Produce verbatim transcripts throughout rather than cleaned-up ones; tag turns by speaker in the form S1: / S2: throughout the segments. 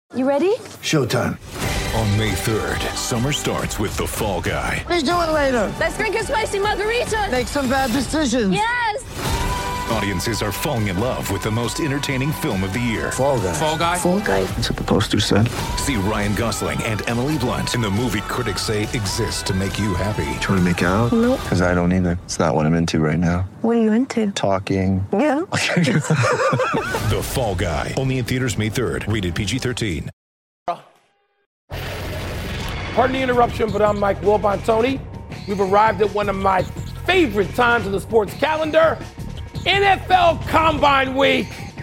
S1: You ready?
S2: Showtime.
S3: On May third, summer starts with The Fall Guy.
S4: Let's do it later.
S1: Let's drink a spicy margarita.
S4: Make some bad decisions.
S1: Yes.
S3: Audiences are falling in love with the most entertaining film of the year.
S2: Fall Guy.
S3: Fall Guy?
S1: Fall guy.
S2: That's what the poster said.
S3: See Ryan Gosling and Emily Blunt in the movie critics say exists to make you happy.
S2: Trying to make it out?
S1: Nope.
S2: Because I don't either. It's not what I'm into right now.
S1: What are you into?
S2: Talking.
S1: Yeah.
S3: The Fall Guy. Only in theaters May third. Rated P G thirteen.
S5: Pardon the interruption, but I'm Mike Wilbon-Tony. We've arrived at one of my favorite times of the sports calendar, N F L Combine Week.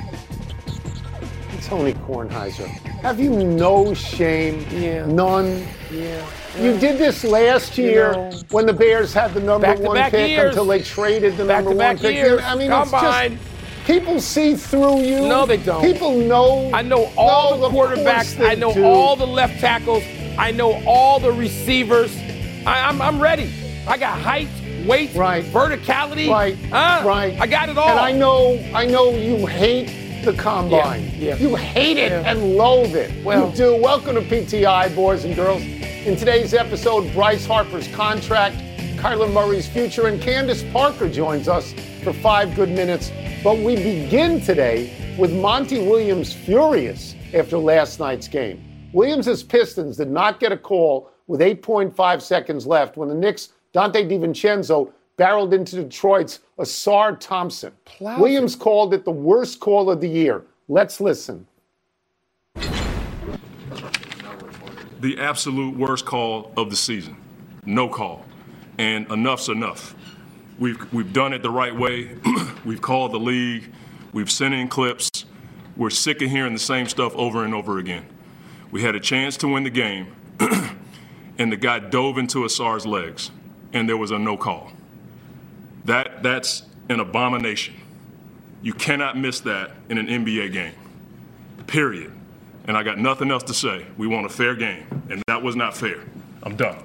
S6: Tony Kornheiser, have you no shame?
S5: Yeah.
S6: None?
S5: Yeah.
S6: You did this last year
S5: You know,
S6: when the Bears had the number one
S5: back-to-back
S6: pick
S5: years.
S6: until they traded the number one
S5: Back-to-back
S6: pick.
S5: years.
S6: I mean,
S5: Combine.
S6: it's just, people see through you.
S5: No, they don't.
S6: People know.
S5: I know all
S6: No,
S5: the
S6: of course
S5: quarterbacks.
S6: they
S5: I know
S6: do.
S5: all the left tackles. I know all the receivers. I, I'm, I'm ready. I got height, weight,
S6: Right.
S5: verticality.
S6: Right,
S5: Huh?
S6: right.
S5: I got it all.
S6: And I know, I know you hate the combine.
S5: Yeah, yeah.
S6: You hate it
S5: Yeah.
S6: and loathe it.
S5: Well-
S6: you do. Welcome to P T I, boys and girls. In today's episode, Bryce Harper's contract, Kyler Murray's future, and Candace Parker joins us for five good minutes. But we begin today with Monty Williams furious after last night's game. Williams' Pistons did not get a call with eight point five seconds left when the Knicks' Dante DiVincenzo barreled into Detroit's Asar Thompson.
S5: Plowed
S6: Williams called it the worst call of the year. Let's listen.
S7: The absolute worst call of the season. No call. And enough's enough. We've we've done it the right way. We've called the league. We've sent in clips. We're sick of hearing the same stuff over and over again. We had a chance to win the game, and the guy dove into Asar's legs, and there was a no call. That that's an abomination. You cannot miss that in an N B A game. Period. And I got nothing else to say. We want a fair game, and that was not fair. I'm done.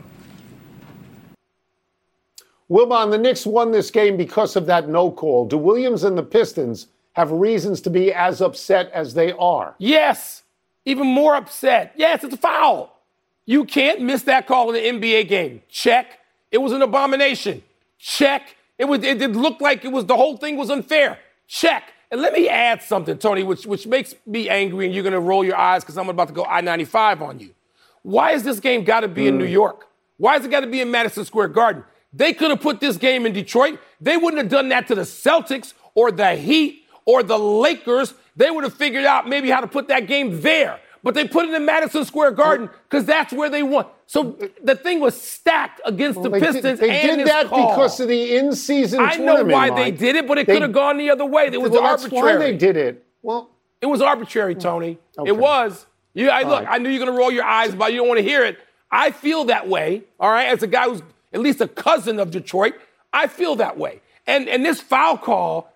S6: Wilbon, the Knicks won this game because of that no call. Do Williams and the Pistons have reasons to be as upset as they are?
S5: Yes. Even more upset. Yes, it's a foul. You can't miss that call in the N B A game. Check. It was an abomination. Check. It was. It, it looked like it was the whole thing was unfair. Check. And let me add something, Tony, which which makes me angry, and you're going to roll your eyes because I'm about to go I ninety-five on you. Why has this game got to be mm. in New York? Why has it got to be in Madison Square Garden? They could have put this game in Detroit. They wouldn't have done that to the Celtics or the Heat or the Lakers. They would have figured out maybe how to put that game there. But they put it in Madison Square Garden because that's where they won. So the thing was stacked against
S6: Well,
S5: the
S6: they
S5: Pistons
S6: did, they
S5: and
S6: did
S5: this
S6: that
S5: call.
S6: because of the in-season
S5: I
S6: tournament.
S5: know why
S6: Mike.
S5: they did it, but it
S6: They-
S5: could have gone the other way. It was
S6: well,
S5: arbitrary.
S6: That's why they did it. Well,
S5: It was arbitrary, Tony.
S6: Okay.
S5: It was. You, I, look,
S6: right.
S5: I knew you were going to roll your eyes, but you don't want to hear it. I feel that way, all right, as a guy who's at least a cousin of Detroit. I feel that way. And, and this foul call,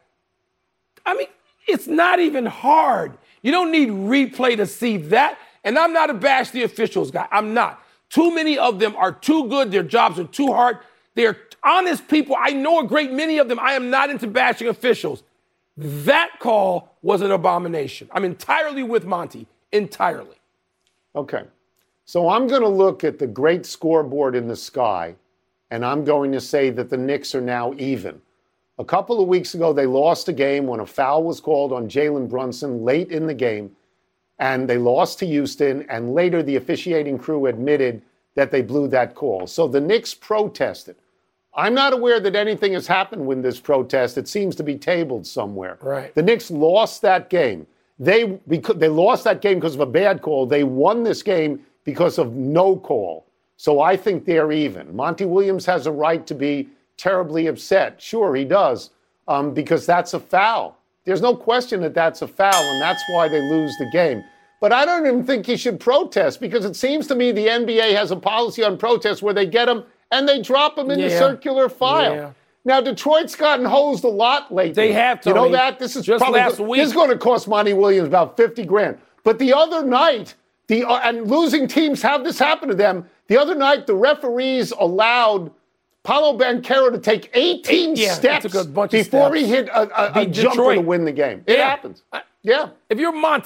S5: I mean, it's not even hard. You don't need replay to see that. And I'm not a bash the officials guy. I'm not. Too many of them are too good. Their jobs are too hard. They're honest people. I know a great many of them. I am not into bashing officials. That call was an abomination. I'm entirely with Monty. Entirely.
S6: okay. So I'm going to look at the great scoreboard in the sky, and I'm going to say that the Knicks are now even. A couple of weeks ago, they lost a game when a foul was called on Jalen Brunson late in the game, and they lost to Houston, and later the officiating crew admitted that they blew that call. So the Knicks protested. I'm not aware that anything has happened with this protest. It seems to be tabled somewhere.
S5: Right.
S6: The Knicks lost that game. They because they lost that game because of a bad call. They won this game because of no call. So I think they're even. Monty Williams has a right to be terribly upset. Sure, he does, um, because that's a foul. There's no question that that's a foul, and that's why they lose the game. But I don't even think he should protest, because it seems to me the N B A has a policy on protests where they get them and they drop them in
S5: Yeah.
S6: the circular file.
S5: Yeah.
S6: Now, Detroit's gotten hosed a lot lately.
S5: They have,
S6: You know
S5: Tony.
S6: that? This is
S5: Just
S6: probably
S5: last
S6: go-
S5: week.
S6: This is going to cost Monty Williams about fifty grand. But the other night, the uh, and losing teams have this happen to them. The other night, the referees allowed Paolo Banchero to take eighteen
S5: Yeah,
S6: steps
S5: took a bunch of
S6: before
S5: steps.
S6: he hit a, a, a
S5: Beat
S6: jumper
S5: Detroit.
S6: to win the game. It
S5: Yeah.
S6: happens.
S5: I-
S6: Yeah.
S5: If you're Monty,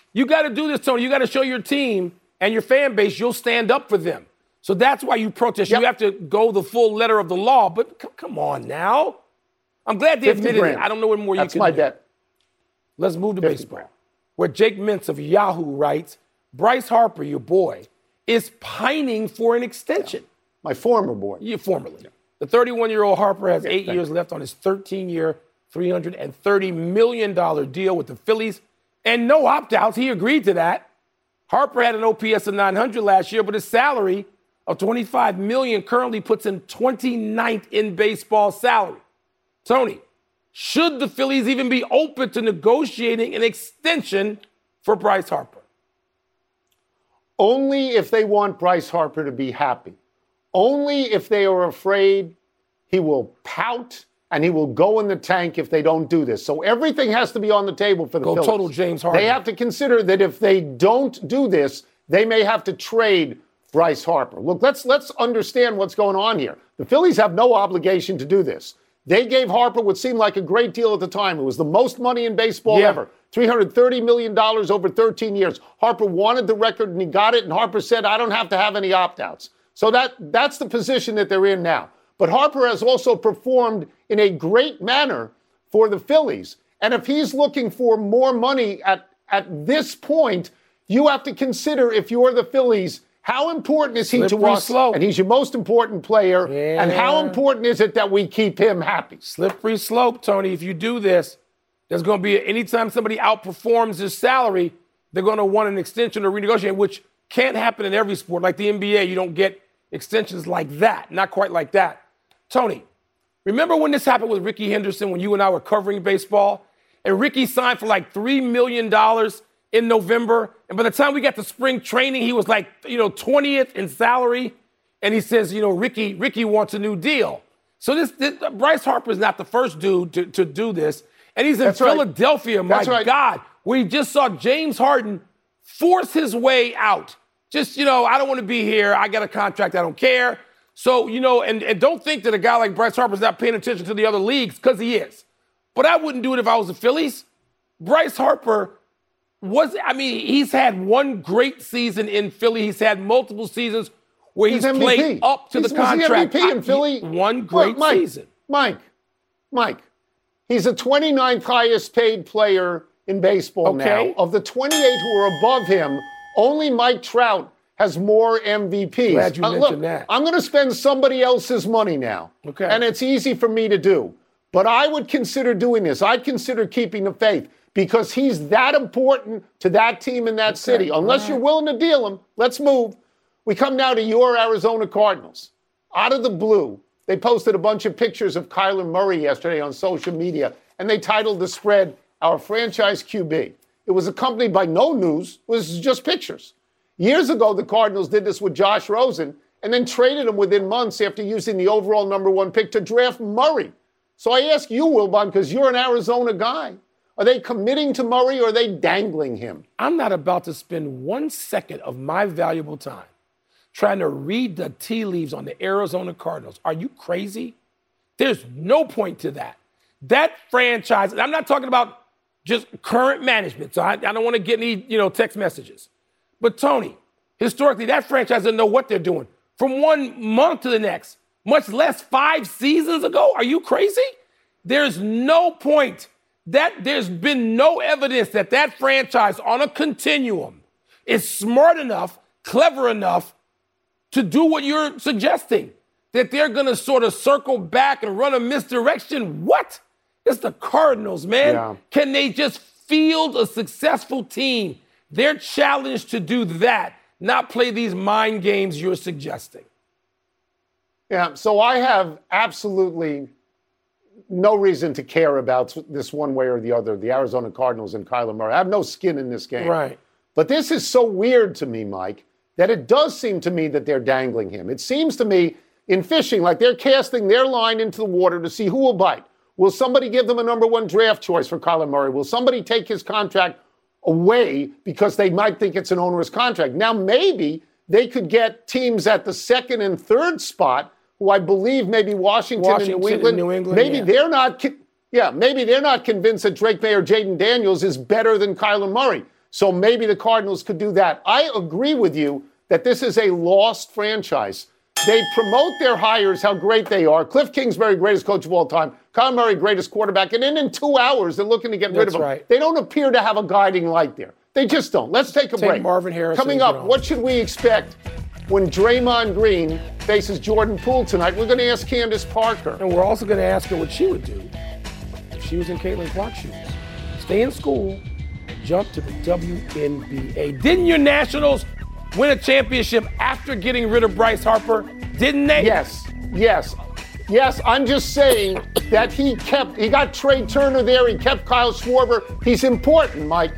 S5: You got to do this, Tony. You got to show your team and your fan base you'll stand up for them. So that's why you protest. Yep. You have to go the full letter of the law. But c- come on now. I'm glad they admitted it. I don't know what more
S6: that's
S5: you can
S6: do.
S5: That's my bet. Let's move to baseball, grand. Where Jake Mintz of Yahoo writes, Bryce Harper, your boy, is pining for an extension.
S6: Yeah. My former boy.
S5: You formerly. Yeah. The thirty-one-year-old Harper has eight years left on his thirteen-year, three hundred thirty million dollars deal with the Phillies, and no opt-outs. He agreed to that. Harper had an O P S of nine hundred last year, but his salary of twenty-five million dollars currently puts him twenty-ninth in baseball salary. Tony, should the Phillies even be open to negotiating an extension for Bryce Harper?
S6: Only if they want Bryce Harper to be happy. Only if they are afraid he will pout and he will go in the tank if they don't do this. So everything has to be on the table for the
S5: go
S6: Phillies.
S5: Total James Harden.
S6: They have to consider that if they don't do this, they may have to trade Bryce Harper. Look, let's let's understand what's going on here. The Phillies have no obligation to do this. They gave Harper what seemed like a great deal at the time. It was the most money in baseball
S5: yeah.
S6: ever. three hundred thirty million dollars over thirteen years. Harper wanted the record and he got it, and Harper said, I don't have to have any opt-outs. So that that's the position that they're in now. But Harper has also performed in a great manner for the Phillies. And if he's looking for more money at, at this point, you have to consider, if you're the Phillies, how important is he
S5: Slippery
S6: to us?
S5: slope.
S6: And he's your most important player.
S5: Yeah.
S6: And how important is it that we keep him happy?
S5: Slippery slope, Tony. If you do this, there's going to be, anytime somebody outperforms his salary, they're going to want an extension or renegotiate, which can't happen in every sport. Like the N B A, you don't get extensions like that. Not quite like that. Tony, remember when this happened with Rickey Henderson when you and I were covering baseball? And Rickey signed for like three million dollars in November. And by the time we got to spring training, he was like, you know, twentieth in salary. And he says, you know, Rickey, Rickey wants a new deal. So this, this Bryce Harper is not the first dude to, to do this. And he's in
S6: That's right.
S5: Philadelphia, my
S6: That's right.
S5: God, where he just saw James Harden force his way out. Just, you know, I don't want to be here. I got a contract. I don't care. So, you know, and, and don't think that a guy like Bryce Harper's not paying attention to the other leagues, because he is. But I wouldn't do it if I was the Phillies. Bryce Harper was, I mean, he's had one great season in Philly. He's had multiple seasons where he's, he's played up to
S6: he's,
S5: the contract.
S6: Was he M V P in Philly?
S5: One great
S6: Mike,
S5: season.
S6: Mike, Mike, he's the twenty-ninth highest paid player in baseball
S5: okay.
S6: now. Of the twenty-eight who are above him, only Mike Trout has more M V Ps.
S5: Glad you
S6: uh,
S5: mentioned
S6: look,
S5: that.
S6: I'm going to spend somebody else's money now.
S5: Okay.
S6: And it's easy for me to do. But I would consider doing this. I'd consider keeping the faith because he's that important to that team in that okay. city. Unless right. you're willing to deal him, let's move. We come now to your Arizona Cardinals. Out of the blue, they posted a bunch of pictures of Kyler Murray yesterday on social media, and they titled the spread, Our Franchise Q B. It was accompanied by no news. It was just pictures. Years ago, the Cardinals did this with Josh Rosen and then traded him within months after using the overall number one pick to draft Murray. So I ask you, Wilbon, because you're an Arizona guy, are they committing to Murray or are they dangling him?
S5: I'm not about to spend one second of my valuable time trying to read the tea leaves on the Arizona Cardinals. Are you crazy? There's no point to that. That franchise, and I'm not talking about just current management, so I, I don't want to get any, you know, text messages. But, Tony, historically, that franchise doesn't know what they're doing from one month to the next, much less five seasons ago. Are you crazy? There's no point. That there's been no evidence that that franchise on a continuum is smart enough, clever enough to do what you're suggesting, that they're going to sort of circle back and run a misdirection. What? It's the Cardinals, man. Yeah. Can they just field a successful team? They're challenged to do that, not play these mind games you're suggesting.
S6: Yeah, so I have absolutely no reason to care about this one way or the other, the Arizona Cardinals and Kyler Murray. I have no skin in this game.
S5: Right.
S6: But this is so weird to me, Mike, that it does seem to me that they're dangling him. It seems to me in fishing like they're casting their line into the water to see who will bite. Will somebody give them a number one draft choice for Kyler Murray? Will somebody take his contract away because they might think it's an onerous contract? Now, maybe they could get teams at the second and third spot, who I believe maybe Washington,
S5: Washington
S6: and New England.
S5: And New England
S6: maybe
S5: yeah.
S6: they're not, yeah, maybe they're not convinced that Drake May or Jaden Daniels is better than Kyler Murray. So maybe the Cardinals could do that. I agree with you that this is a lost franchise. They promote their hires, how great they are. Cliff Kingsbury, greatest coach of all time. Kyler Murray, greatest quarterback. And then in two hours, they're looking to get rid
S5: That's
S6: of him.
S5: right.
S6: They don't appear to have a guiding light there. They just don't. Let's take a
S5: Take
S6: break.
S5: Marvin Harrison
S6: Coming
S5: and
S6: up,
S5: get on.
S6: what should we expect when Draymond Green faces Jordan Poole tonight? We're going to ask Candace Parker.
S5: And we're also going to ask her what she would do if she was in Caitlin Clark's shoes. Stay in school, jump to the W N B A. Didn't your Nationals win a championship after getting rid of Bryce Harper? Didn't they?
S6: Yes, yes. Yes, I'm just saying that he kept, he got Trey Turner there, he kept Kyle Schwarber. He's important, Mike.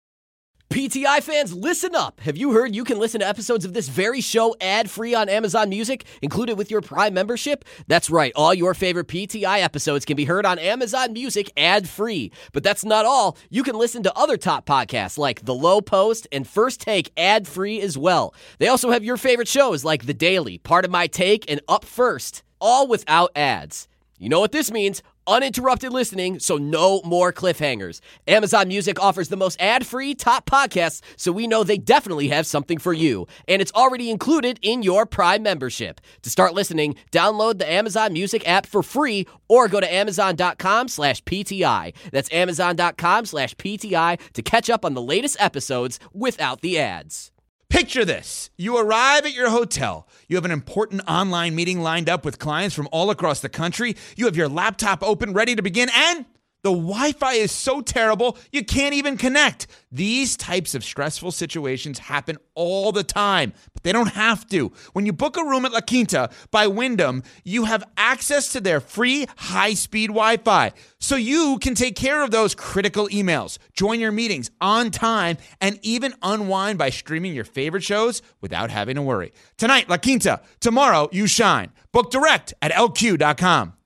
S8: P T I fans, listen up. Have you heard you can listen to episodes of this very show ad-free on Amazon Music, included with your Prime membership? That's right. All your favorite P T I episodes can be heard on Amazon Music ad-free. But that's not all. You can listen to other top podcasts like The Low Post and First Take ad-free as well. They also have your favorite shows like The Daily, Part of My Take, and Up First, all without ads. You know what this means? Uninterrupted listening, so no more cliffhangers. Amazon Music offers the most ad-free top podcasts, so we know they definitely have something for you. And it's already included in your Prime membership. To start listening, download the Amazon Music app for free or go to amazon.com slash PTI. That's amazon.com slash PTI to catch up on the latest episodes without the ads.
S9: Picture this. You arrive at your hotel. You have an important online meeting lined up with clients from all across the country. You have your laptop open, ready to begin, and the Wi-Fi is so terrible, you can't even connect. These types of stressful situations happen all the time, but they don't have to. When you book a room at La Quinta by Wyndham, you have access to their free high-speed Wi-Fi, so you can take care of those critical emails, join your meetings on time, and even unwind by streaming your favorite shows without having to worry. Tonight, La Quinta. Tomorrow, you shine. Book direct at L Q dot com.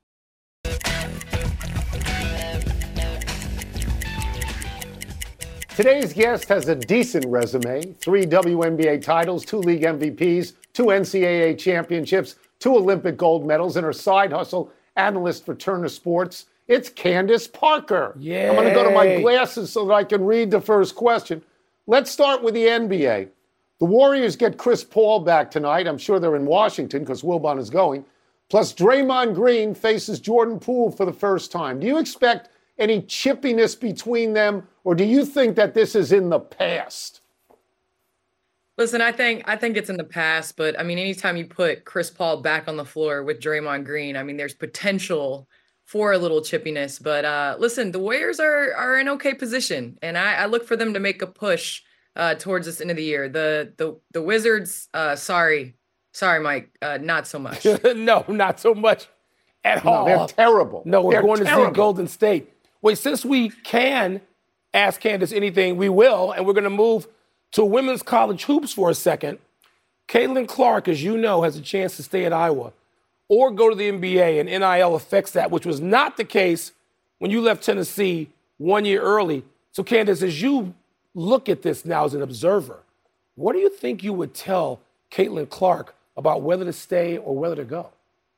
S6: Today's guest has a decent resume, three W N B A titles, two league M V Ps, two N C double A championships, two Olympic gold medals, and her side hustle, analyst for Turner Sports. It's Candace Parker.
S5: Yay.
S6: I'm going to go to my glasses so that I can read the first question. Let's start with the N B A. The Warriors get Chris Paul back tonight. I'm sure they're in Washington because Wilbon is going. Plus, Draymond Green faces Jordan Poole for the first time. Do you expect any chippiness between them, or do you think that this is in the past?
S10: Listen, I think I think it's in the past, but I mean, anytime you put Chris Paul back on the floor with Draymond Green, I mean, there's potential for a little chippiness. But uh, listen, the Warriors are are in okay position, and I, I look for them to make a push uh, towards this end of the year. The the the Wizards, uh, sorry, sorry, Mike, uh, not so much.
S5: No, not so much at
S6: No,
S5: all.
S6: they're terrible.
S5: No, we're
S6: They're
S5: going
S6: terrible.
S5: to see Golden State. Wait, since we can ask Candace anything, we will, and we're going to move to women's college hoops for a second. Caitlin Clark, as you know, has a chance to stay at Iowa or go to the N B A, and N I L affects that, which was not the case when you left Tennessee one year early. So, Candace, as you look at this now as an observer, what do you think you would tell Caitlin Clark about whether to stay or whether to go?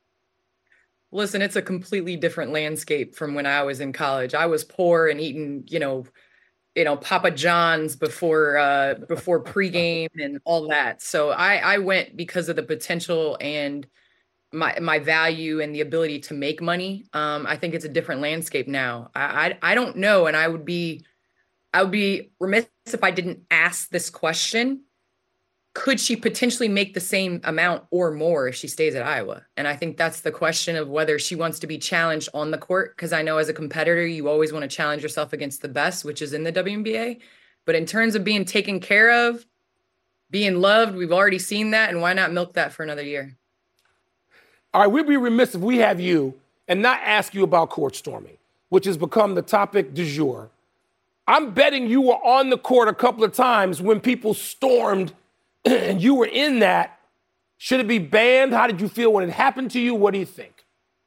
S10: Listen, it's a completely different landscape from when I was in college. I was poor and eating, you know, you know, Papa John's before uh, before pregame and all that. So I, I went because of the potential and my my value and the ability to make money. Um, I think it's a different landscape now. I, I I don't know, and I would be I would be remiss if I didn't ask this question. Could she potentially make the same amount or more if she stays at Iowa? And I think that's the question of whether she wants to be challenged on the court, because I know as a competitor, you always want to challenge yourself against the best, which is in the W N B A. But in terms of being taken care of, being loved, we've already seen that, and why not milk that for another year?
S5: All right, we'd be remiss if we have you and not ask you about court storming, which has become the topic du jour. I'm betting you were on the court a couple of times when people stormed and you were in that. Should it be banned? How did you feel when it happened to you? What do you think?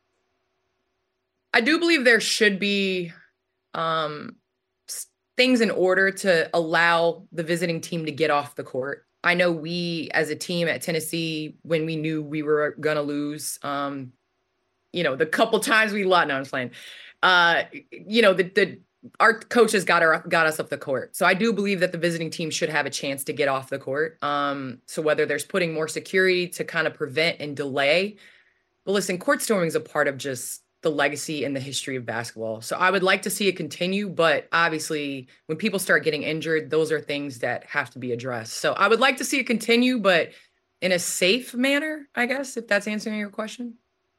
S10: I do believe there should be um, things in order to allow the visiting team to get off the court. I know we, as a team at Tennessee, when we knew we were going to lose, um, you know, the couple times we lost, no, I'm just playing, uh, you know, the, the our coaches got our, got us off the court. So I do believe that the visiting team should have a chance to get off the court. Um, so whether there's putting more security to kind of prevent and delay, but listen, court storming is a part of just the legacy and the history of basketball. So I would like to see it continue, but obviously when people start getting injured, those are things that have to be addressed. So I would like to see it continue, but in a safe manner, I guess, if that's answering your question.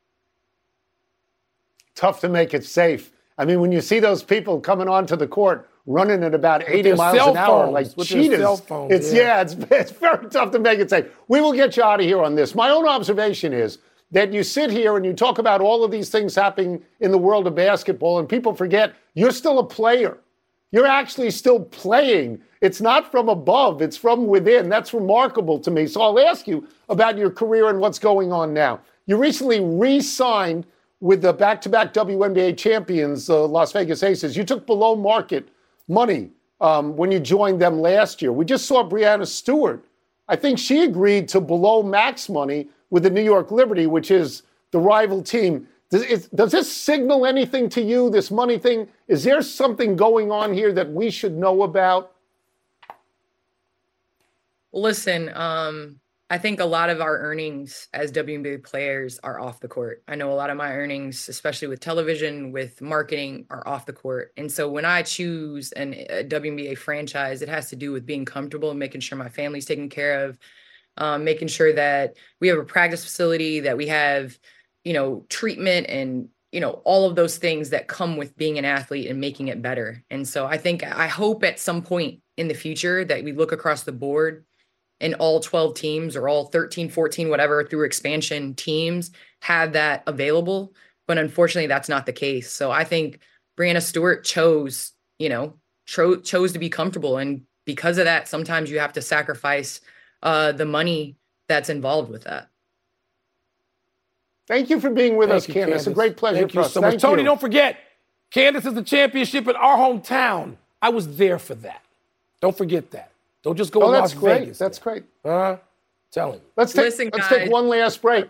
S6: Tough to make it safe. I mean, when you see those people coming onto the court running at about eighty miles an hour like cheetahs, it's yeah, yeah it's, it's very tough to make it safe. We will get you out of here on this. My own observation is that you sit here and you talk about all of these things happening in the world of basketball, and people forget you're still a player. You're actually still playing. It's not from above. It's from within. That's remarkable to me. So I'll ask you about your career and what's going on now. You recently re-signed with the back-to-back W N B A champions, uh, Las Vegas Aces. You took below market money um, when you joined them last year. We just saw Breanna Stewart. I think she agreed to below max money with the New York Liberty, which is the rival team. Does, it, does this signal anything to you, this money thing? Is there something going on here that we should know about?
S10: Listen, um, I think a lot of our earnings as W N B A players are off the court. I know a lot of my earnings, especially with television, with marketing, are off the court. And so when I choose an, a W N B A franchise, it has to do with being comfortable and making sure my family's taken care of, um, making sure that we have a practice facility, that we have, you know, treatment and, you know, all of those things that come with being an athlete and making it better. And so I think, I hope at some point in the future that we look across the board and all twelve teams or all thirteen, fourteen, whatever, through expansion teams have that available. But unfortunately, that's not the case. So I think Breanna Stewart chose, you know, cho- chose to be comfortable. And because of that, sometimes you have to sacrifice uh, the money that's involved with that.
S6: Thank you for being with
S5: Thank
S6: us,
S5: you,
S6: Candace.
S5: Candace.
S6: A great pleasure
S5: Thank
S6: for
S5: you
S6: us.
S5: so
S6: Thank
S5: much. Tony,
S6: you.
S5: don't forget, Candace is the championship in our hometown. I was there for that. Don't forget that. Don't just go
S6: oh,
S5: to
S6: that's
S5: Las
S6: great.
S5: Vegas.
S6: That's great.
S5: Uh, tell him.
S6: Let's take,
S10: Listen,
S6: let's
S10: guys.
S6: take one last break.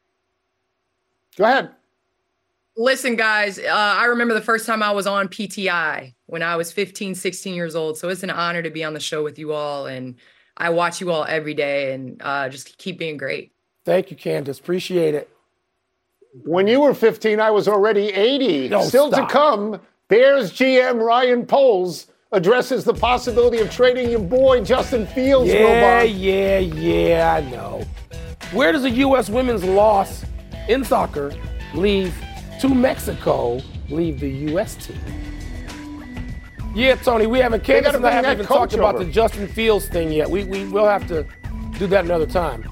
S6: Go ahead.
S10: Listen, guys, uh, I remember the first time I was on P T I when I was fifteen, sixteen years old. So it's an honor to be on the show with you all. And I watch you all every day, and uh, just keep being great.
S5: Thank you, Candace. Appreciate it.
S6: When you were fifteen, I was already eighty.
S5: No,
S6: Still
S5: stop.
S6: to come, Bears G M Ryan Poles addresses the possibility of trading your boy Justin Fields.
S5: Yeah,
S6: Robot.
S5: yeah, yeah, I know. Where does the U S women's loss in soccer leave to Mexico, leave the U S team? Yeah, Tony, we haven't,
S6: They
S5: Candace
S6: gotta
S5: and I
S6: bring
S5: haven't
S6: that
S5: even talked
S6: coach
S5: about
S6: over.
S5: the Justin Fields thing yet. We, we will have to do that another time.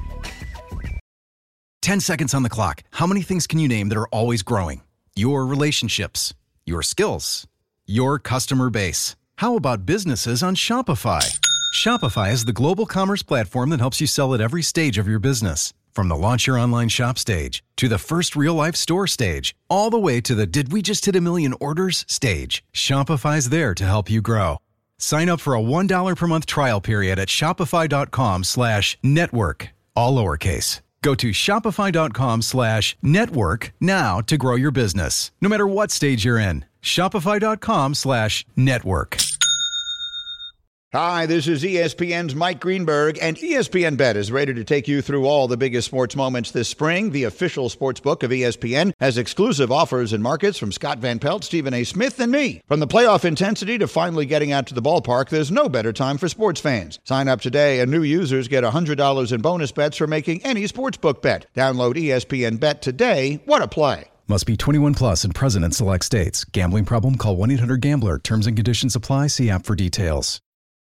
S11: ten seconds on the clock. How many things can you name that are always growing? Your relationships, your skills, your customer base. How about businesses on Shopify? Shopify is the global commerce platform that helps you sell at every stage of your business. From the launch your online shop stage, to the first real-life store stage, all the way to the did we just hit a million orders stage. Shopify's there to help you grow. Sign up for a one dollar per month trial period at shopify.com slash network, all lowercase. Go to shopify.com slash network now to grow your business, no matter what stage you're in. Shopify.com slash network.
S12: Hi, this is E S P N's Mike Greenberg, and E S P N Bet is ready to take you through all the biggest sports moments this spring. The official sports book of E S P N has exclusive offers and markets from Scott Van Pelt, Stephen A. Smith, and me. From the playoff intensity to finally getting out to the ballpark, there's no better time for sports fans. Sign up today, and new users get one hundred dollars in bonus bets for making any sportsbook bet. Download E S P N Bet today. What a play.
S11: Must be twenty-one plus and present in select states. Gambling problem? Call one eight hundred gambler. Terms and conditions apply. See app for details.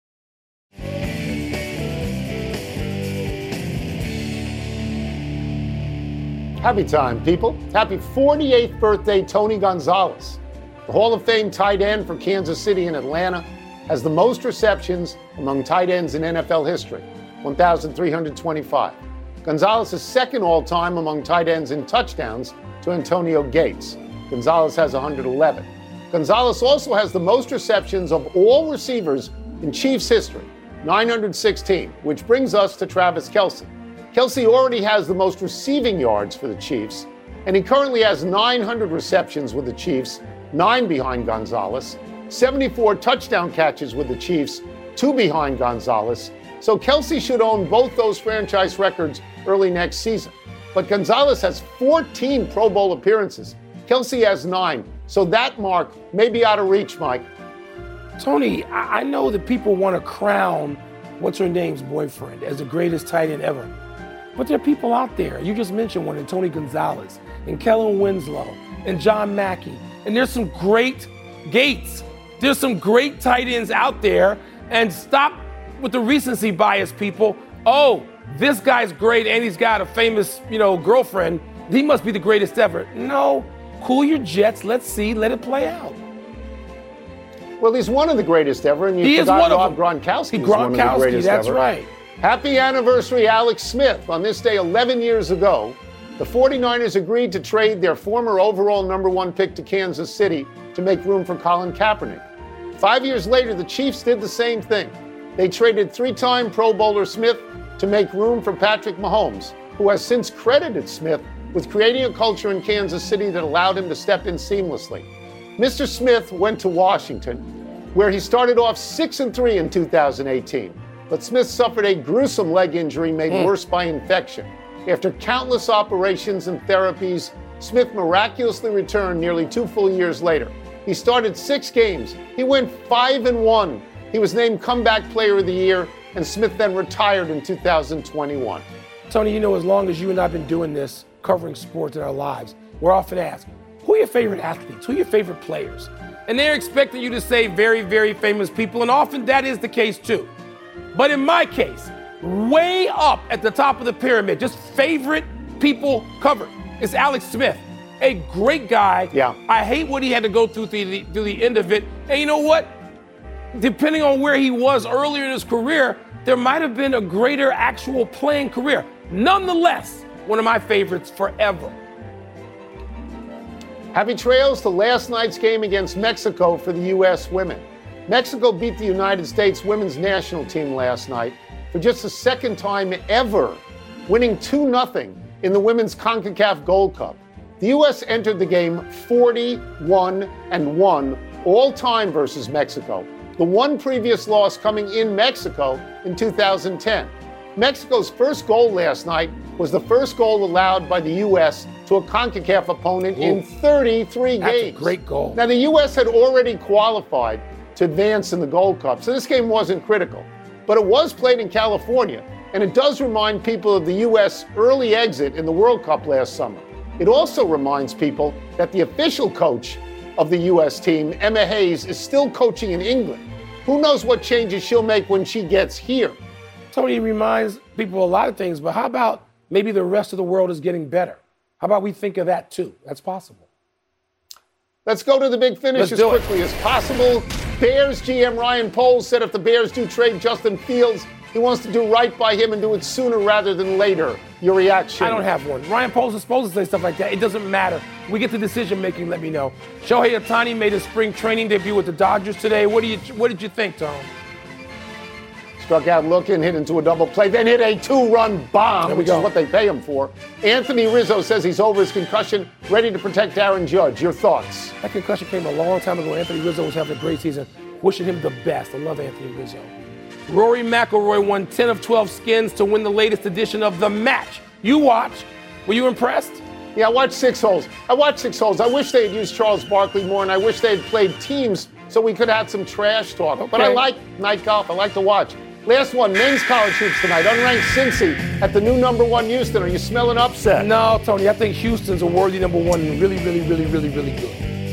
S6: Happy time, people. Happy forty-eighth birthday, Tony Gonzalez. The Hall of Fame tight end for Kansas City and Atlanta has the most receptions among tight ends in N F L history, one thousand three hundred twenty-five. Gonzalez is second all-time among tight ends in touchdowns to Antonio Gates. Gonzalez has one hundred eleven. Gonzalez also has the most receptions of all receivers in Chiefs history, nine hundred sixteen, which brings us to Travis Kelce. Kelce already has the most receiving yards for the Chiefs, and he currently has nine hundred receptions with the Chiefs, nine behind Gonzalez. seventy-four touchdown catches with the Chiefs, two behind Gonzalez. So Kelce should own both those franchise records early next season. But Gonzalez has fourteen Pro Bowl appearances. Kelce has nine. So that mark may be out of reach, Mike.
S5: Tony, I know that people want to crown what's-her-name's boyfriend as the greatest tight end ever. But there are people out there. You just mentioned one, and Tony Gonzalez, and Kellen Winslow, and John Mackey. And there's some great Gates. There's some great tight ends out there. And stop with the recency bias, people. Oh, this guy's great and he's got a famous, you know, girlfriend. He must be the greatest ever. No, cool your jets. Let's see. Let it play out.
S6: Well, he's one of the greatest ever, and you
S5: he
S6: forgot
S5: Rob
S6: Gronkowski
S5: he,
S6: is one of the greatest
S5: that's
S6: ever.
S5: right.
S6: Happy anniversary, Alex Smith. On this day eleven years ago, the 49ers agreed to trade their former overall number one pick to Kansas City to make room for Colin Kaepernick. Five years later, the Chiefs did the same thing. They traded three-time Pro Bowler Smith to make room for Patrick Mahomes, who has since credited Smith with creating a culture in Kansas City that allowed him to step in seamlessly. Mister Smith went to Washington, where he started off six and three in two thousand eighteen. But Smith suffered a gruesome leg injury made mm. worse by infection. After countless operations and therapies, Smith miraculously returned nearly two full years later. He started six games. He went five and one. He was named Comeback Player of the Year, and Smith then retired in two thousand twenty-one.
S5: Tony, you know, as long as you and I have been doing this, covering sports in our lives, we're often asked, who are your favorite athletes? Who are your favorite players? And they're expecting you to say very, very famous people, and often that is the case too. But in my case, way up at the top of the pyramid, just favorite people covered, it's Alex Smith. A great guy.
S6: Yeah.
S5: I hate what he had to go through through the, through the end of it. And you know what? Depending on where he was earlier in his career, there might have been a greater actual playing career. Nonetheless, one of my favorites forever.
S6: Happy trails to last night's game against Mexico for the U S women. Mexico beat the United States women's national team last night for just the second time ever, winning two nothing in the Women's CONCACAF Gold Cup. The U S entered the game forty-one and one all time versus Mexico, the one previous loss coming in Mexico in two thousand ten. Mexico's first goal last night was the first goal allowed by the U S to a CONCACAF opponent Ooh. in thirty-three
S5: That's
S6: games.
S5: A great goal.
S6: Now, the U S had already qualified to advance in the Gold Cup, so this game wasn't critical. But it was played in California, and it does remind people of the U S early exit in the World Cup last summer. It also reminds people that the official coach of the U S team, Emma Hayes, is still coaching in England. Who knows what changes she'll make when she gets here?
S5: Tony reminds people a lot of things, but how about maybe the rest of the world is getting better? How about we think of that too? That's possible.
S6: Let's go to the big finish
S5: Let's
S6: as quickly it. as possible. Bears G M Ryan Poles said if the Bears do trade Justin Fields, he wants to do right by him and do it sooner rather than later. Your reaction?
S5: I don't have one. Ryan Poles is supposed to say stuff like that. It doesn't matter. We get to decision making, let me know. Shohei Ohtani made his spring training debut with the Dodgers today. What do you what did you think, Tom?
S6: Struck out looking, hit into a double play, then hit a two-run bomb, which
S5: go.
S6: is what they pay him for. Anthony Rizzo says he's over his concussion, ready to protect Aaron Judge. Your thoughts?
S5: That concussion came a long time ago. Anthony Rizzo was having a great season. Wishing him the best. I love Anthony Rizzo. Rory McIlroy won ten of twelve skins to win the latest edition of The Match. You watched. Were you impressed?
S6: Yeah, I watched six holes. I watched six holes. I wish they had used Charles Barkley more, and I wish they had played teams so we could have had some trash talk. Okay. But I like night golf. I like to watch. Last one, men's college hoops tonight. Unranked Cincy at the new number one Houston. Are you smelling upset?
S5: No, Tony. I think Houston's a worthy number one and really, really, really, really, really good.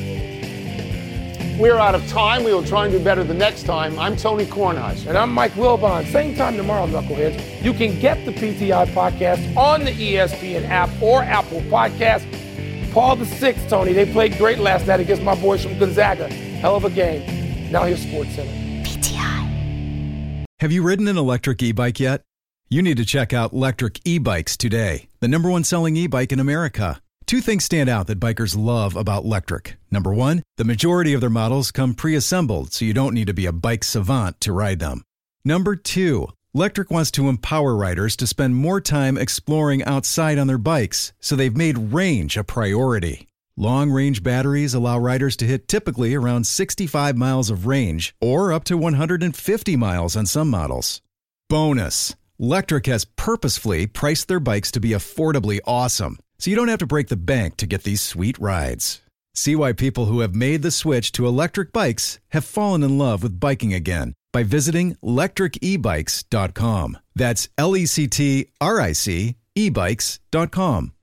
S6: We're out of time. We will try and do better the next time. I'm Tony Kornheiser.
S5: And I'm Mike Wilbon. Same time tomorrow, Knuckleheads. You can get the P T I podcast on the E S P N app or Apple Podcasts. Paul the Sixth, Tony. They played great last night against my boys from Gonzaga. Hell of a game. Now here's SportsCenter.
S11: P T I. Have you ridden an electric e-bike yet? You need to check out Lectric E-Bikes today, the number one selling e-bike in America. Two things stand out that bikers love about Lectric. Number one, the majority of their models come pre-assembled, so you don't need to be a bike savant to ride them. Number two, Lectric wants to empower riders to spend more time exploring outside on their bikes, so they've made range a priority. Long-range batteries allow riders to hit typically around sixty-five miles of range or up to one hundred fifty miles on some models. Bonus, Lectric has purposefully priced their bikes to be affordably awesome, so you don't have to break the bank to get these sweet rides. See why people who have made the switch to electric bikes have fallen in love with biking again by visiting lectric e bikes dot com. That's L E C T R I C e bikes dot com.